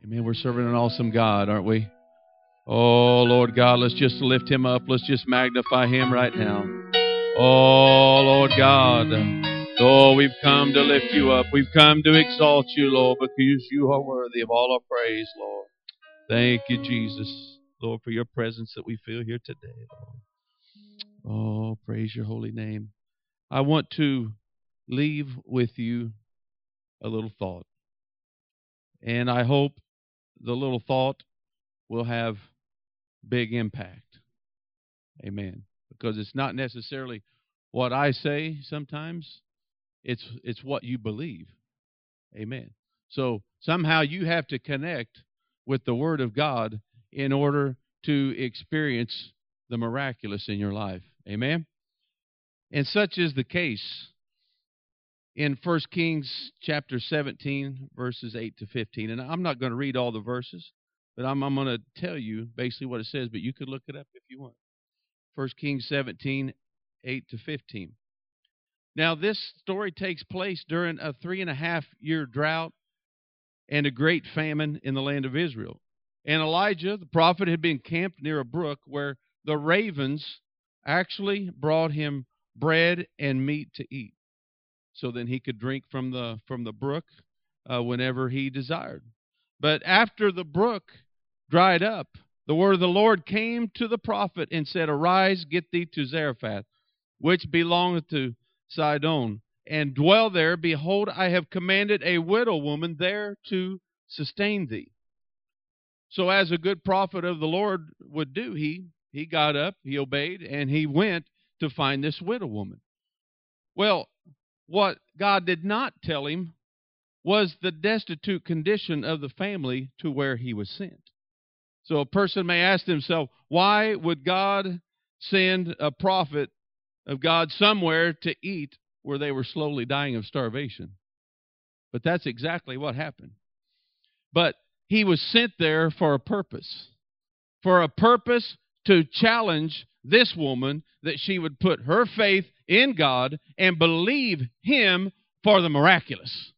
Amen. We're serving an awesome God, aren't we? Oh, Lord God, let's just lift Him up. Let's just magnify Him right now. Oh, Lord God. Oh, we've come to lift You up. We've come to exalt You, Lord, because You are worthy of all our praise, Lord. Thank You, Jesus, Lord, for Your presence that we feel here today, Lord. Oh, praise Your holy name. I want to leave with you a little thought. And I hope the little thought will have big impact. Amen. Because it's not necessarily what I say sometimes. It's what you believe. Amen. So somehow you have to connect with the Word of God in order to experience the miraculous in your life. Amen. And such is the case in 1 Kings chapter 17, verses 8 to 15. And I'm not going to read all the verses, but I'm going to tell you basically what it says, but you could look it up if you want. 1 Kings 17, 8 to 15. Now, this story takes place during a 3.5-year drought and a great famine in the land of Israel. And Elijah, the prophet, had been camped near a brook where the ravens actually brought him bread and meat to eat, so then he could drink from the brook whenever he desired. But after the brook dried up, the word of the Lord came to the prophet and said, "Arise, get thee to Zarephath, which belongeth to Sidon, and dwell there. Behold, I have commanded a widow woman there to sustain thee." So as a good prophet of the Lord would do, he got up, he obeyed, and he went to find this widow woman. Well, what God did not tell him was the destitute condition of the family to where he was sent. So a person may ask himself, why would God send a prophet of God somewhere to eat where they were slowly dying of starvation? But that's exactly what happened. But he was sent there for a purpose to challenge this woman that she would put her faith in God and believe Him for the miraculous.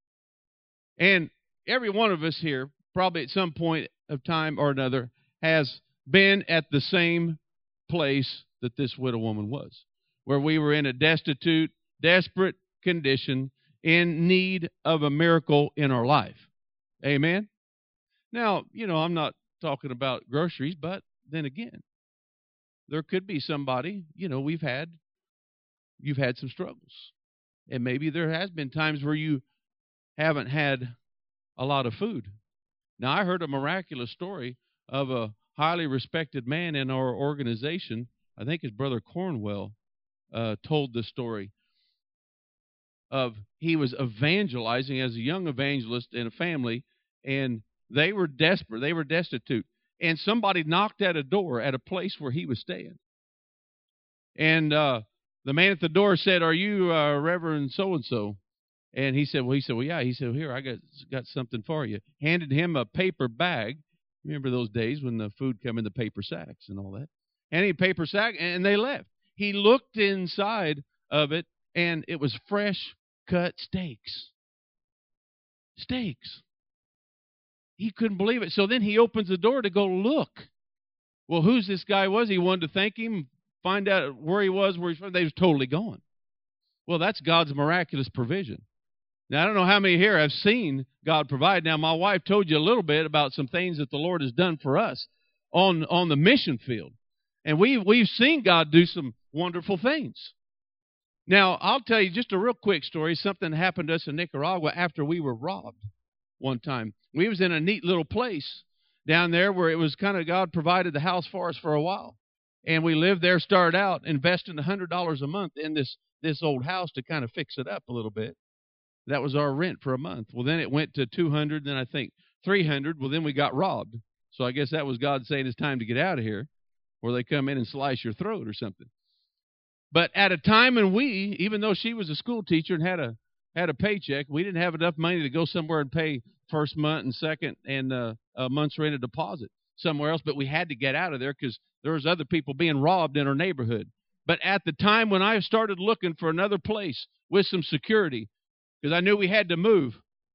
And every one of us here, probably at some point of time or another, has been at the same place that this widow woman was, where we were in a destitute, desperate condition, in need of a miracle in our life. Amen? Now, I'm not talking about groceries, but then again, there could be somebody, you've had some struggles. And maybe there has been times where you haven't had a lot of food. Now, I heard a miraculous story of a highly respected man in our organization. I think his brother Cornwell told the story of he was evangelizing as a young evangelist in a family, and they were desperate. They were destitute. And somebody knocked at a door at a place where he was staying. And the man at the door said, "Are you Reverend so-and-so?" And he said, well, yeah. He said, "Here, I got something for you." Handed him a paper bag. Remember those days when the food came in the paper sacks and all that? Handed a paper sack, and they left. He looked inside of it, and it was fresh cut steaks. Steaks. He couldn't believe it. So then he opens the door to go look. Well, who's this guy was? He wanted to thank him, find out where he was, where he's from. They was totally gone. Well, that's God's miraculous provision. Now, I don't know how many here have seen God provide. Now, my wife told you a little bit about some things that the Lord has done for us on the mission field. And we've seen God do some wonderful things. Now, I'll tell you just a real quick story. Something happened to us in Nicaragua after we were robbed one time. We was in a neat little place down there where it was kind of God provided the house for us for a while. And we lived there, started out investing $100 a month in this old house to kind of fix it up a little bit. That was our rent for a month. Well, then it went to $200, then I think $300. Well, then we got robbed. So I guess that was God saying it's time to get out of here, or they come in and slice your throat or something. But at a time when we, even though she was a school teacher and had a paycheck, we didn't have enough money to go somewhere and pay first month and second and a month's rent of deposit somewhere else. But we had to get out of there because there was other people being robbed in our neighborhood. But at the time when I started looking for another place with some security, because I knew we had to move,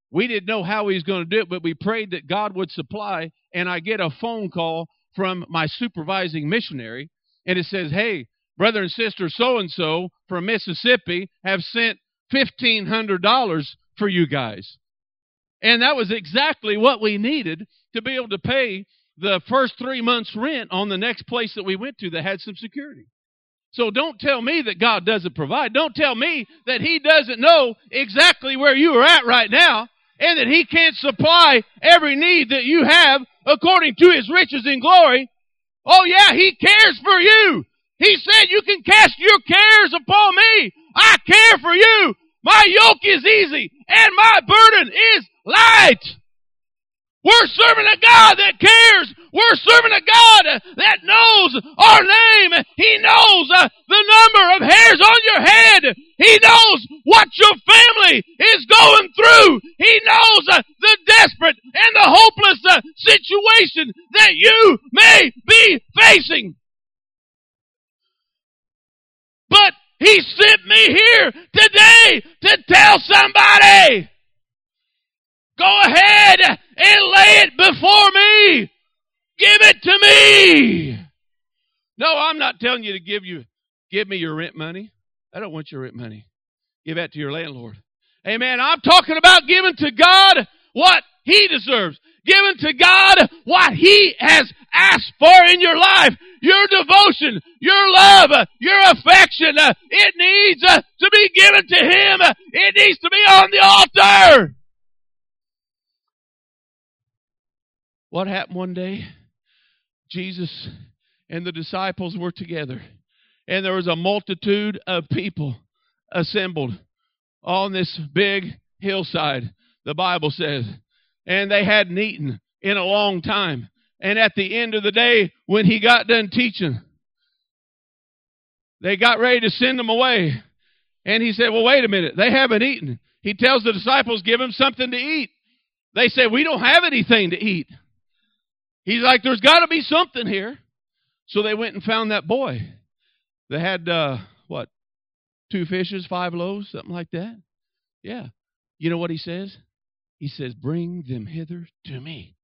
We didn't know how he was going to do it, but we prayed that God would supply. And I get a phone call from my supervising missionary, and it says, hey, brother and sister so-and-so from Mississippi have sent $1,500 for you guys. And that was exactly what we needed to be able to pay the first 3 months' rent on the next place that we went to that had some security. So don't tell me that God doesn't provide. Don't tell me that he doesn't know exactly where you are at right now and that he can't supply every need that you have according to his riches in glory. Oh yeah, he cares for you. He said you can cast your cares upon me. I care for you. My yoke is easy and my burden is light. We're serving a God that cares. We're serving a God that knows our name. He knows the number of hairs on your head. He knows what your family is going through. He knows the desperate and the hopeless situation that you may be facing. But he sent me here today to tell somebody, go ahead and lay it before me. Give it to me. No, I'm not telling you to give me your rent money. I don't want your rent money. Give that to your landlord. Amen. I'm talking about giving to God what he deserves. Giving to God what he has asked for in your life. Your devotion, your love, your affection. It needs to be given to him. It needs to be on the altar. What happened one day? Jesus and the disciples were together, and there was a multitude of people assembled on this big hillside, the Bible says, and they hadn't eaten in a long time. And at the end of the day, when he got done teaching, they got ready to send him away. And he said, well, wait a minute, they haven't eaten. He tells the disciples, give them something to eat. They said, we don't have anything to eat. He's like, there's got to be something here. So they went and found that boy. They had, 2 fishes, 5 loaves, something like that. Yeah. You know what he says? He says, bring them hither to me.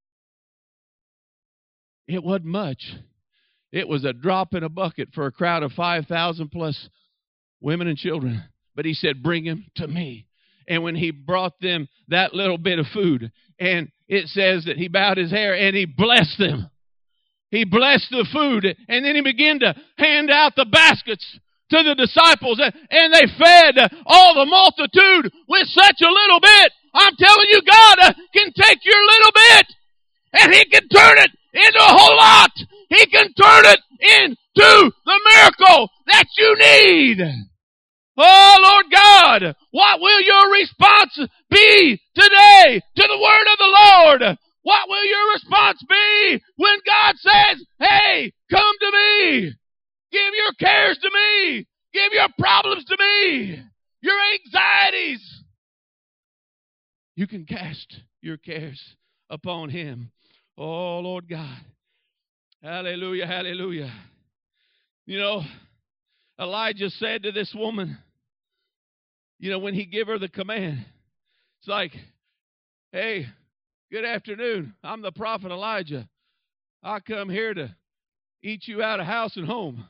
It wasn't much. It was a drop in a bucket for a crowd of 5,000 plus women and children. But he said, bring them to me. And when he brought them that little bit of food, and it says that he bowed his head and he blessed them. He blessed the food, and then he began to hand out the baskets to the disciples, and they fed all the multitude with such a little bit. I'm telling you, God can take your little bit, and he can turn it into a whole lot. He can turn it into the miracle that you need. Oh, Lord God, what will your response be today to the word of the Lord? What will your response be when God says, hey, come to me. Give your cares to me. Give your problems to me. Your anxieties. You can cast your cares upon him. Oh, Lord God. Hallelujah, hallelujah. You know, Elijah said to this woman, when he gave her the command, it's like, hey, good afternoon. I'm the prophet Elijah. I come here to eat you out of house and home.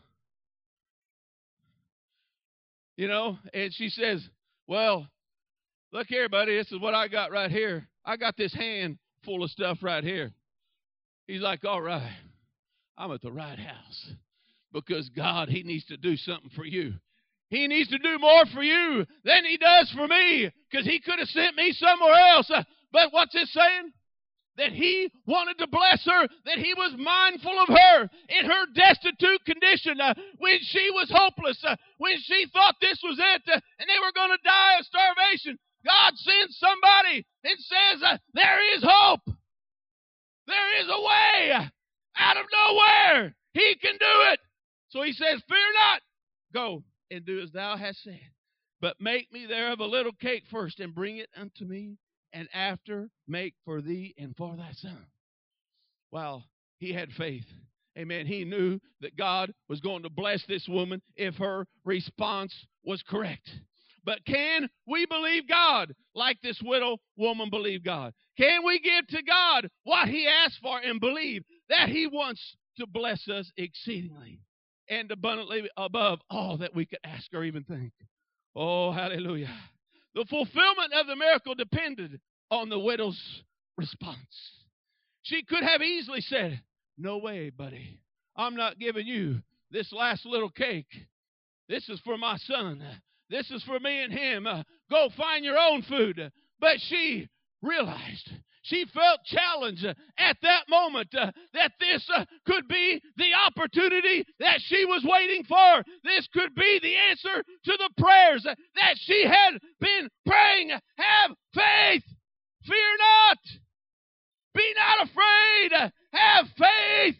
And she says, well, look here, buddy. This is what I got right here. I got this hand full of stuff right here. He's like, all right, I'm at the right house because God, he needs to do something for you. He needs to do more for you than he does for me because he could have sent me somewhere else. But what's it saying? That he wanted to bless her, that he was mindful of her in her destitute condition, when she was hopeless, when she thought this was it, and they were going to die of starvation. God sends somebody and says, there is hope. There is a way out of nowhere. He can do it. So he says, fear not. Go and do as thou hast said. But make me thereof a little cake first and bring it unto me. And after make for thee and for thy son. Well, he had faith. Amen. He knew that God was going to bless this woman if her response was correct. But can we believe God like this widow woman believed God? Can we give to God what He asked for and believe that He wants to bless us exceedingly and abundantly above all that we could ask or even think? Oh, hallelujah. The fulfillment of the miracle depended on the widow's response. She could have easily said, "No way, buddy. I'm not giving you this last little cake. This is for my son. This is for me and him. Go find your own food." But she realized, she felt challenged at that moment that this could be the opportunity that she was waiting for. This could be the answer to the prayers that she had been praying. Have faith. Fear not. Be not afraid. Have faith.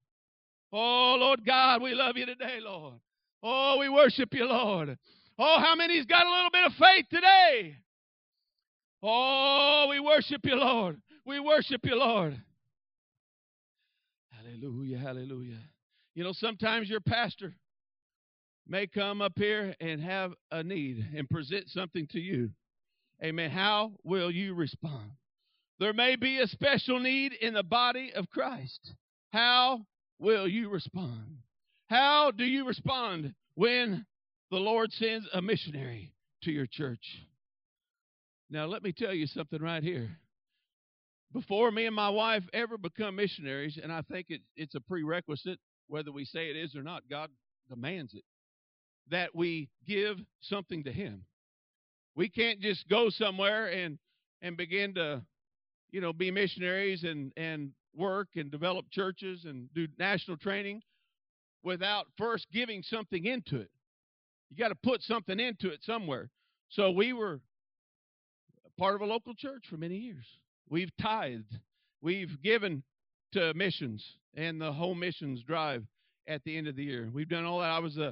Oh, Lord God, we love you today, Lord. Oh, we worship you, Lord. Oh, how many's got a little bit of faith today? Oh, we worship you, Lord. We worship you, Lord. Hallelujah, hallelujah. You know, sometimes your pastor may come up here and have a need and present something to you. Amen. How will you respond? There may be a special need in the body of Christ. How will you respond? How do you respond when the Lord sends a missionary to your church? Now, let me tell you something right here. Before me and my wife ever become missionaries, and I think it's a prerequisite, whether we say it is or not, God demands it, that we give something to Him. We can't just go somewhere and begin to, be missionaries and work and develop churches and do national training without first giving something into it. You got to put something into it somewhere. So we were part of a local church for many years. We've tithed. We've given to missions and the whole missions drive at the end of the year. We've done all that. I was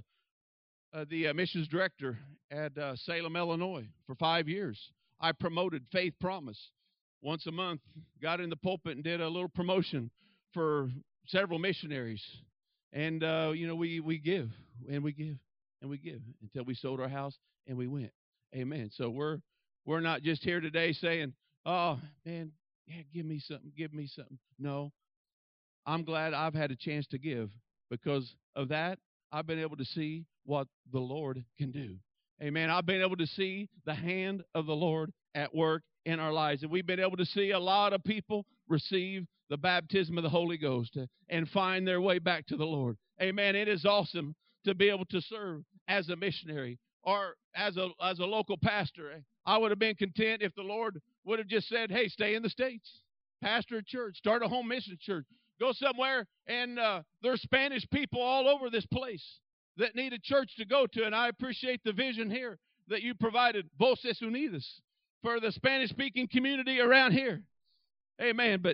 the missions director at Salem, Illinois for 5 years. I promoted Faith Promise. Once a month, got in the pulpit and did a little promotion for several missionaries. And, we give and we give and we give until we sold our house and we went. Amen. So we're not just here today saying, "Oh, man, yeah, give me something, give me something." No, I'm glad I've had a chance to give. Because of that, I've been able to see what the Lord can do. Amen. I've been able to see the hand of the Lord at work in our lives. And we've been able to see a lot of people receive the baptism of the Holy Ghost and find their way back to the Lord. Amen. It is awesome to be able to serve as a missionary or as a local pastor. I would have been content if the Lord would have just said, "Hey, stay in the States. Pastor a church. Start a home mission church. Go somewhere." And there's Spanish people all over this place that need a church to go to. And I appreciate the vision here that you provided, Voces Unidas, for the Spanish-speaking community around here. Amen. But,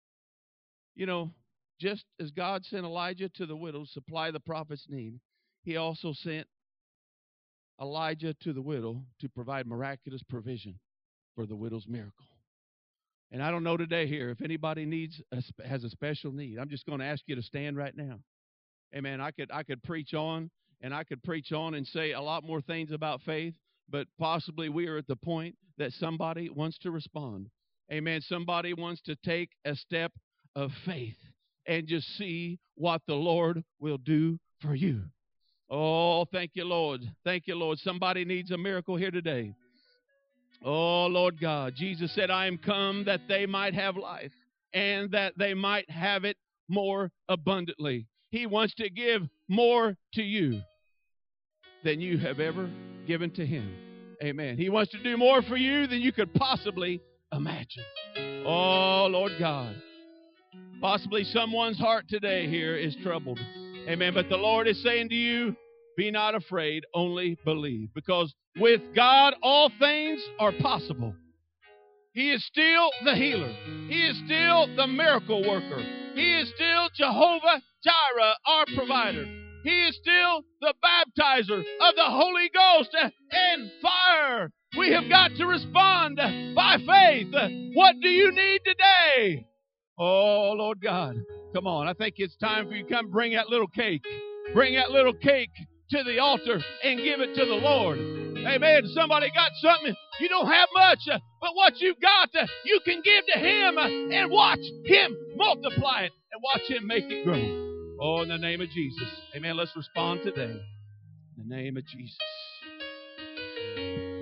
just as God sent Elijah to the widow to supply the prophet's need, He also sent Elijah to the widow to provide miraculous provision for the widow's miracle. And I don't know today here if anybody has a special need. I'm just going to ask you to stand right now. Amen. I could preach on and say a lot more things about faith, but possibly we are at the point that somebody wants to respond. Amen. Somebody wants to take a step of faith and just see what the Lord will do for you. Oh, thank you, Lord. Thank you, Lord. Somebody needs a miracle here today. Oh, Lord God. Jesus said, "I am come that they might have life and that they might have it more abundantly." He wants to give more to you than you have ever given to Him. Amen. He wants to do more for you than you could possibly imagine. Oh, Lord God. Possibly someone's heart today here is troubled. Amen. But the Lord is saying to you, be not afraid, only believe. Because with God, all things are possible. He is still the healer. He is still the miracle worker. He is still Jehovah Jireh, our provider. He is still the baptizer of the Holy Ghost and fire. We have got to respond by faith. What do you need today? Oh, Lord God. Come on. I think it's time for you to come bring that little cake. Bring that little cake to the altar and give it to the Lord. Amen. Somebody got something. You don't have much, but what you've got, you can give to Him and watch Him multiply it and watch Him make it grow. Oh, in the name of Jesus. Amen. Let's respond today. In the name of Jesus.